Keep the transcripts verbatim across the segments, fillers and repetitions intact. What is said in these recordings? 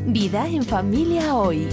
Vida en familia hoy.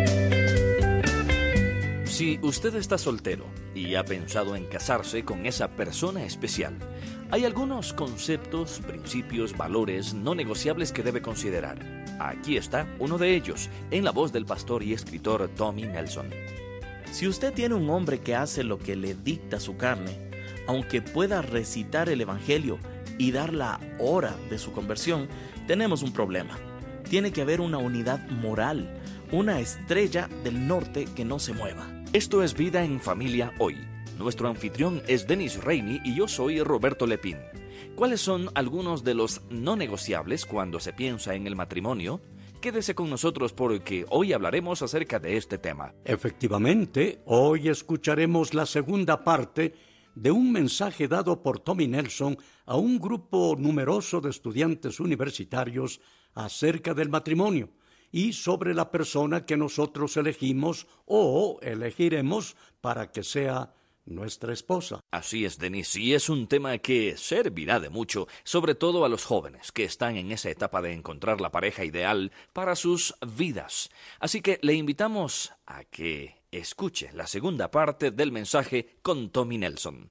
Si usted está soltero y ha pensado en casarse con esa persona especial, hay algunos conceptos, principios, valores no negociables que debe considerar. Aquí está uno de ellos, en la voz del pastor y escritor Tommy Nelson. Si usted tiene un hombre que hace lo que le dicta su carne, aunque pueda recitar el evangelio y dar la hora de su conversión, tenemos un problema. Tiene que haber una unidad moral, una estrella del norte que no se mueva. Esto es Vida en Familia Hoy. Nuestro anfitrión es Denis Reini y yo soy Roberto Lepín. ¿Cuáles son algunos de los no negociables cuando se piensa en el matrimonio? Quédese con nosotros porque hoy hablaremos acerca de este tema. Efectivamente, hoy escucharemos la segunda parte de un mensaje dado por Tommy Nelson a un grupo numeroso de estudiantes universitarios acerca del matrimonio y sobre la persona que nosotros elegimos o elegiremos para que sea nuestra esposa. Así es, Denis, y es un tema que servirá de mucho, sobre todo a los jóvenes que están en esa etapa de encontrar la pareja ideal para sus vidas. Así que le invitamos a que escuche la segunda parte del mensaje con Tommy Nelson.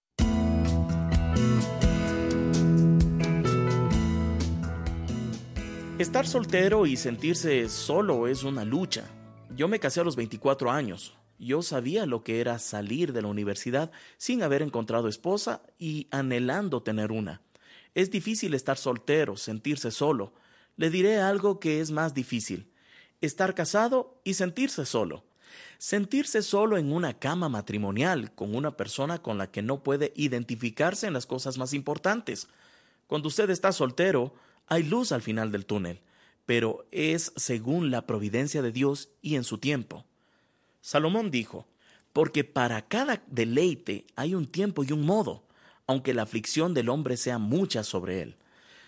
Estar soltero y sentirse solo es una lucha. Yo me casé a los veinticuatro años. Yo sabía lo que era salir de la universidad sin haber encontrado esposa y anhelando tener una. Es difícil estar soltero, sentirse solo. Le diré algo que es más difícil: estar casado y sentirse solo. Sentirse solo en una cama matrimonial con una persona con la que no puede identificarse en las cosas más importantes. Cuando usted está soltero, hay luz al final del túnel, pero es según la providencia de Dios y en su tiempo. Salomón dijo: porque para cada deleite hay un tiempo y un modo, aunque la aflicción del hombre sea mucha sobre él.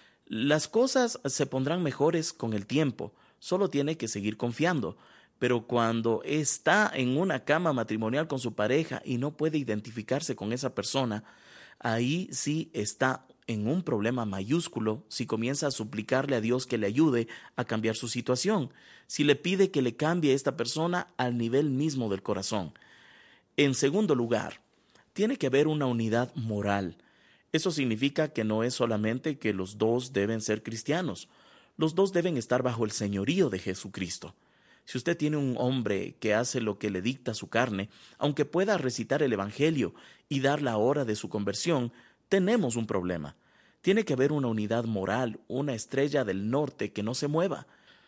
Las cosas se pondrán mejores con el tiempo, solo tiene que seguir confiando. Pero cuando está en una cama matrimonial con su pareja y no puede identificarse con esa persona, ahí sí está en un problema mayúsculo si comienza a suplicarle a Dios que le ayude a cambiar su situación, si le pide que le cambie a esta persona al nivel mismo del corazón. En segundo lugar, tiene que haber una unidad moral. Eso significa que no es solamente que los dos deben ser cristianos, los dos deben estar bajo el señorío de Jesucristo. Si usted tiene un hombre que hace lo que le dicta su carne, aunque pueda recitar el evangelio y dar la hora de su conversión, tenemos un problema. Tiene que haber una unidad moral, una estrella del norte que no se mueva.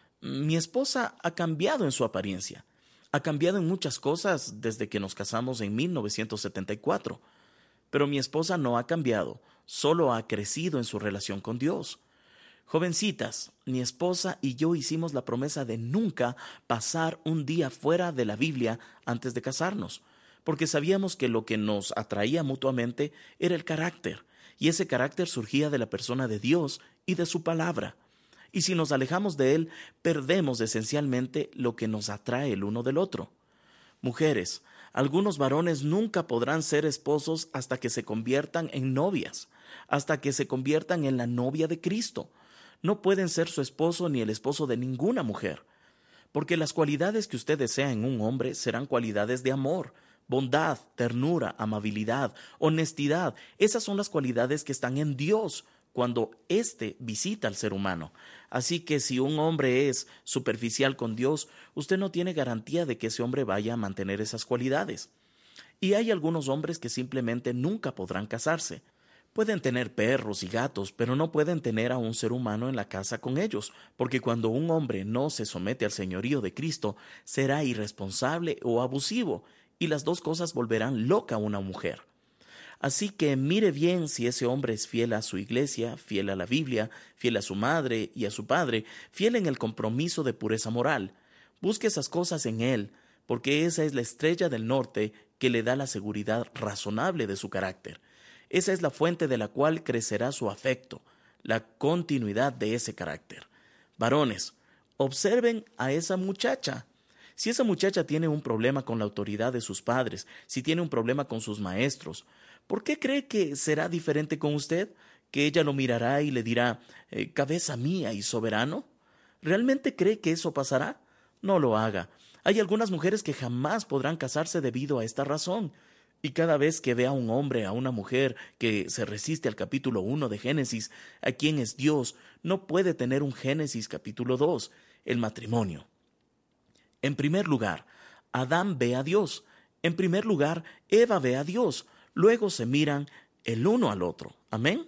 Mi esposa ha cambiado en su apariencia. Ha cambiado en muchas cosas desde que nos casamos en mil novecientos setenta y cuatro. Pero mi esposa no ha cambiado, solo ha crecido en su relación con Dios. Jovencitas, mi esposa y yo hicimos la promesa de nunca pasar un día fuera de la Biblia antes de casarnos, porque sabíamos que lo que nos atraía mutuamente era el carácter, y ese carácter surgía de la persona de Dios y de su palabra. Y si nos alejamos de él, perdemos esencialmente lo que nos atrae el uno del otro. Mujeres, algunos varones nunca podrán ser esposos hasta que se conviertan en novias, hasta que se conviertan en la novia de Cristo. No pueden ser su esposo ni el esposo de ninguna mujer, porque las cualidades que usted desea en un hombre serán cualidades de amor, bondad, ternura, amabilidad, honestidad. Esas son las cualidades que están en Dios cuando éste visita al ser humano. Así que si un hombre es superficial con Dios, usted no tiene garantía de que ese hombre vaya a mantener esas cualidades. Y hay algunos hombres que simplemente nunca podrán casarse. Pueden tener perros y gatos, pero no pueden tener a un ser humano en la casa con ellos, porque cuando un hombre no se somete al señorío de Cristo, será irresponsable o abusivo, y las dos cosas volverán loca a una mujer. Así que mire bien si ese hombre es fiel a su iglesia, fiel a la Biblia, fiel a su madre y a su padre, fiel en el compromiso de pureza moral. Busque esas cosas en él, porque esa es la estrella del norte que le da la seguridad razonable de su carácter. Esa es la fuente de la cual crecerá su afecto, la continuidad de ese carácter. Varones, observen a esa muchacha. Si esa muchacha tiene un problema con la autoridad de sus padres, si tiene un problema con sus maestros, ¿por qué cree que será diferente con usted? ¿Que ella lo mirará y le dirá, eh, cabeza mía y soberano? ¿Realmente cree que eso pasará? No lo haga. Hay algunas mujeres que jamás podrán casarse debido a esta razón. Y cada vez que vea a un hombre, a una mujer que se resiste al capítulo uno de Génesis, a quien es Dios, no puede tener un Génesis capítulo dos, el matrimonio. En primer lugar, Adán ve a Dios. En primer lugar, Eva ve a Dios. Luego se miran el uno al otro. Amén.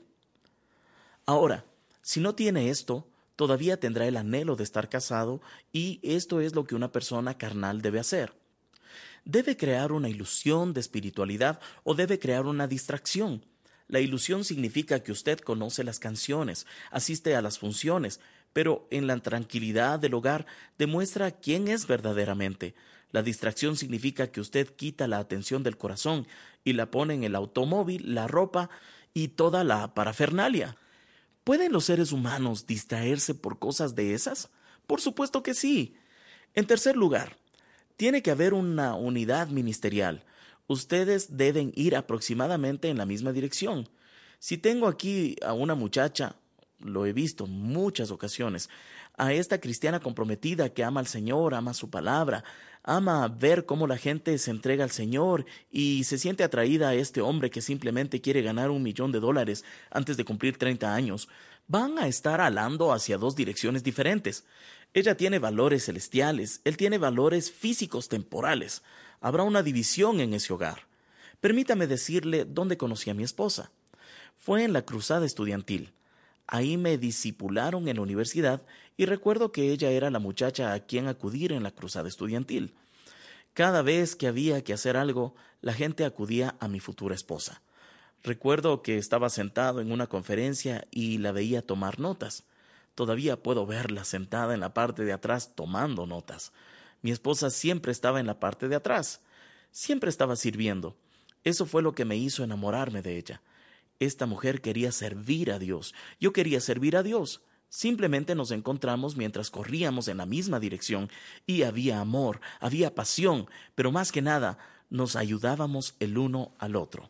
Ahora, si no tiene esto, todavía tendrá el anhelo de estar casado, y esto es lo que una persona carnal debe hacer. Debe crear una ilusión de espiritualidad o debe crear una distracción. La ilusión significa que usted conoce las canciones, asiste a las funciones, pero en la tranquilidad del hogar demuestra quién es verdaderamente. La distracción significa que usted quita la atención del corazón y la pone en el automóvil, la ropa y toda la parafernalia. ¿Pueden los seres humanos distraerse por cosas de esas? Por supuesto que sí. En tercer lugar, tiene que haber una unidad ministerial. Ustedes deben ir aproximadamente en la misma dirección. Si tengo aquí a una muchacha, lo he visto muchas ocasiones, a esta cristiana comprometida que ama al Señor, ama su palabra, ama ver cómo la gente se entrega al Señor y se siente atraída a este hombre que simplemente quiere ganar un millón de dólares antes de cumplir treinta años, van a estar alando hacia dos direcciones diferentes. Ella tiene valores celestiales, él tiene valores físicos temporales. Habrá una división en ese hogar. Permítame decirle dónde conocí a mi esposa. Fue en la cruzada estudiantil. Ahí me discipularon en la universidad y recuerdo que ella era la muchacha a quien acudir en la cruzada estudiantil. Cada vez que había que hacer algo, la gente acudía a mi futura esposa. Recuerdo que estaba sentado en una conferencia y la veía tomar notas. Todavía puedo verla sentada en la parte de atrás tomando notas. Mi esposa siempre estaba en la parte de atrás. Siempre estaba sirviendo. Eso fue lo que me hizo enamorarme de ella. Esta mujer quería servir a Dios. Yo quería servir a Dios. Simplemente nos encontramos mientras corríamos en la misma dirección y había amor, había pasión, pero más que nada nos ayudábamos el uno al otro.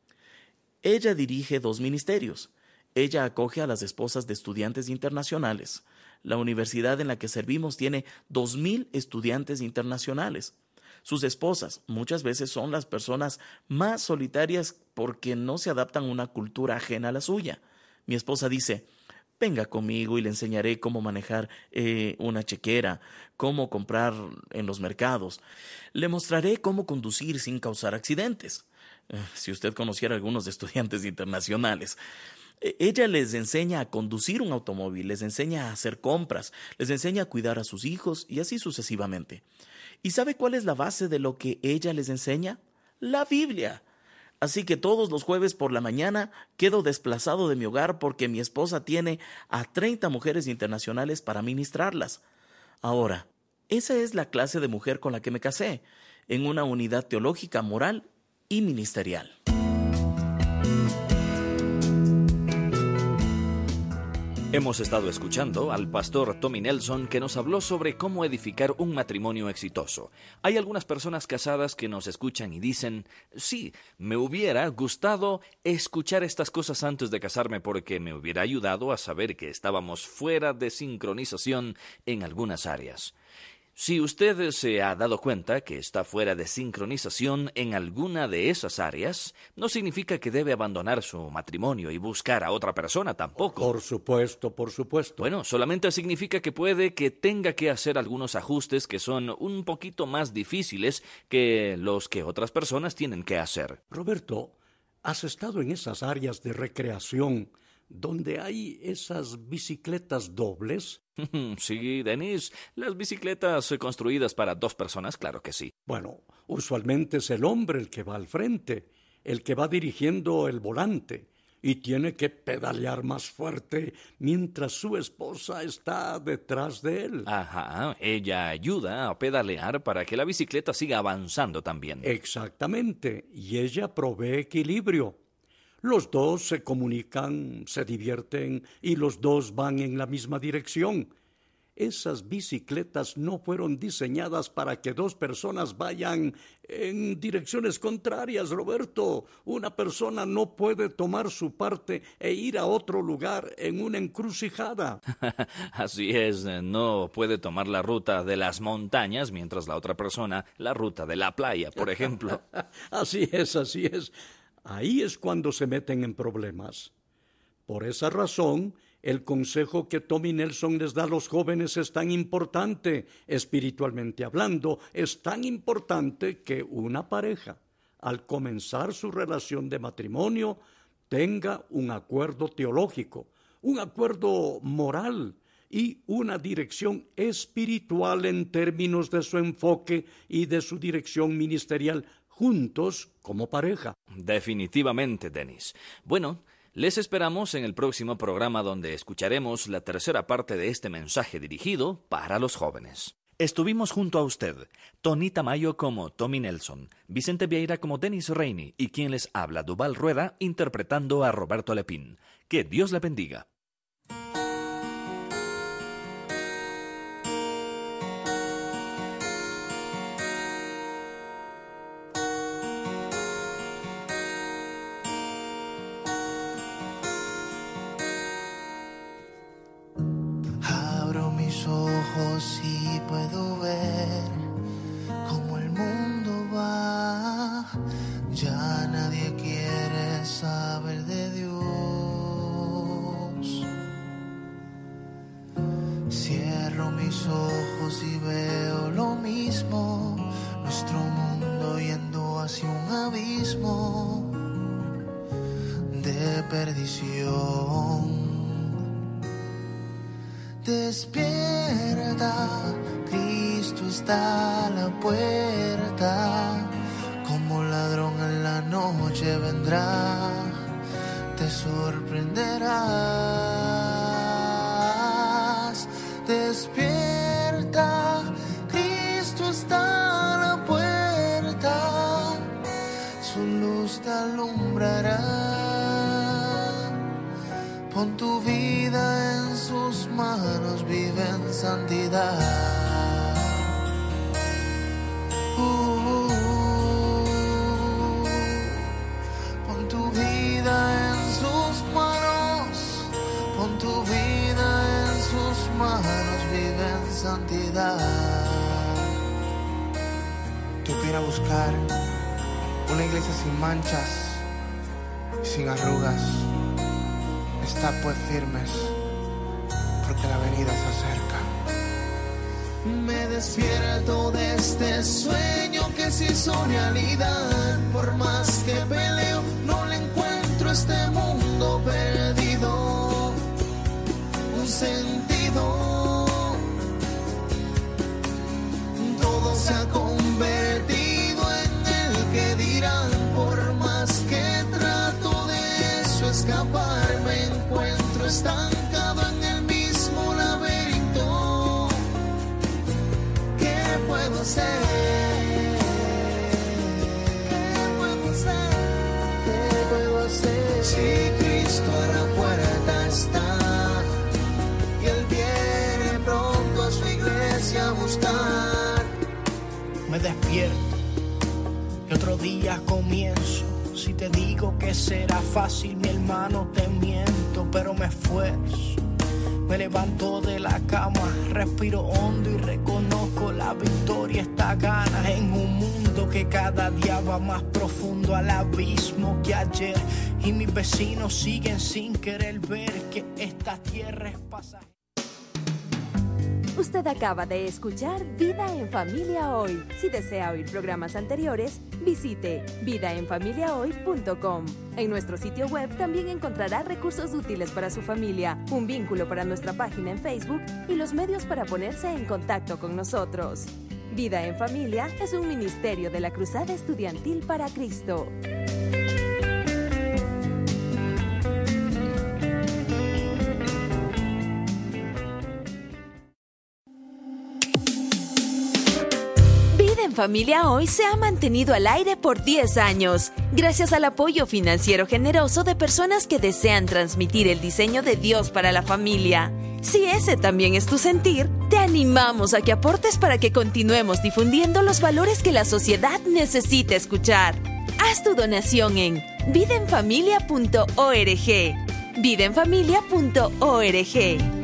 Ella dirige dos ministerios. Ella acoge a las esposas de estudiantes internacionales. La universidad en la que servimos tiene dos mil estudiantes internacionales. Sus esposas muchas veces son las personas más solitarias porque no se adaptan a una cultura ajena a la suya. Mi esposa dice, venga conmigo y le enseñaré cómo manejar eh, una chequera, cómo comprar en los mercados. Le mostraré cómo conducir sin causar accidentes. Eh, si usted conociera a algunos estudiantes internacionales. Ella les enseña a conducir un automóvil, les enseña a hacer compras, les enseña a cuidar a sus hijos y así sucesivamente. ¿Y sabe cuál es la base de lo que ella les enseña? La Biblia. Así que todos los jueves por la mañana quedo desplazado de mi hogar porque mi esposa tiene a treinta mujeres internacionales para ministrarlas. Ahora, esa es la clase de mujer con la que me casé, en una unidad teológica, moral y ministerial. Hemos estado escuchando al pastor Tommy Nelson, que nos habló sobre cómo edificar un matrimonio exitoso. Hay algunas personas casadas que nos escuchan y dicen, sí, me hubiera gustado escuchar estas cosas antes de casarme porque me hubiera ayudado a saber que estábamos fuera de sincronización en algunas áreas. Si usted se ha dado cuenta que está fuera de sincronización en alguna de esas áreas, no significa que debe abandonar su matrimonio y buscar a otra persona tampoco. Por supuesto, por supuesto. Bueno, solamente significa que puede que tenga que hacer algunos ajustes que son un poquito más difíciles que los que otras personas tienen que hacer. Roberto, ¿has estado en esas áreas de recreación donde hay esas bicicletas dobles? Sí, Denis, las bicicletas construidas para dos personas, claro que sí. Bueno, usualmente es el hombre el que va al frente, el que va dirigiendo el volante, y tiene que pedalear más fuerte mientras su esposa está detrás de él. Ajá, ella ayuda a pedalear para que la bicicleta siga avanzando también. Exactamente, y ella provee equilibrio. Los dos se comunican, se divierten y los dos van en la misma dirección. Esas bicicletas no fueron diseñadas para que dos personas vayan en direcciones contrarias, Roberto. Una persona no puede tomar su parte e ir a otro lugar en una encrucijada. Así es, no puede tomar la ruta de las montañas mientras la otra persona la ruta de la playa, por ejemplo. Así es, así es. Ahí es cuando se meten en problemas. Por esa razón, el consejo que Tommy Nelson les da a los jóvenes es tan importante, espiritualmente hablando, es tan importante que una pareja, al comenzar su relación de matrimonio, tenga un acuerdo teológico, un acuerdo moral y una dirección espiritual en términos de su enfoque y de su dirección ministerial juntos como pareja. Definitivamente, Denis. Bueno, les esperamos en el próximo programa donde escucharemos la tercera parte de este mensaje dirigido para los jóvenes. Estuvimos junto a usted, Tony Tamayo como Tommy Nelson, Vicente Vieira como Denis Reini y quien les habla, Duval Rueda, interpretando a Roberto Lepín. Que Dios le bendiga. Y puedo ver cómo el mundo va, ya nadie quiere saber de Dios. Cierro mis ojos y veo lo mismo, nuestro mundo yendo hacia un abismo de perdición. Despierta, Cristo está a la puerta, como ladrón en la noche vendrá, te sorprenderás. Despierta, Cristo está a la puerta, su luz te alumbrará. Pon tu vida en sus manos, vive en santidad. Uh, uh, uh. Pon tu vida en sus manos, pon tu vida en sus manos, vive en santidad. Tú vienes a buscar una iglesia sin manchas y sin arrugas. Está pues firmes, porque la venida se acerca. Me despierto de este sueño que se hizo realidad. Por más que peleo, no le encuentro a este mundo perdido un sentido. Todo se ha convertido en el que dirán. Por más que trato de eso escapar, me encuentro estancado en el mismo laberinto. ¿Qué puedo hacer? ¿Qué puedo hacer? ¿Qué puedo hacer? Si Cristo a la puerta está y Él viene pronto a su iglesia a buscar. Me despierto y otro día comienzo. Si te digo que será fácil, mi hermano, te miento, pero me esfuerzo. Me levanto de la cama, respiro hondo y reconozco la victoria está gana en un mundo que cada día va más profundo al abismo que ayer. Y mis vecinos siguen sin querer ver que esta tierra es pasajera. Usted acaba de escuchar Vida en Familia Hoy. Si desea oír programas anteriores, visite vida en familia hoy punto com. En nuestro sitio web también encontrará recursos útiles para su familia, un vínculo para nuestra página en Facebook y los medios para ponerse en contacto con nosotros. Vida en Familia es un ministerio de la Cruzada Estudiantil para Cristo. en Familia Hoy se ha mantenido al aire por diez años, gracias al apoyo financiero generoso de personas que desean transmitir el diseño de Dios para la familia. Si ese también es tu sentir, te animamos a que aportes para que continuemos difundiendo los valores que la sociedad necesita escuchar. Haz tu donación en vida en familia punto org. vida en familia punto org.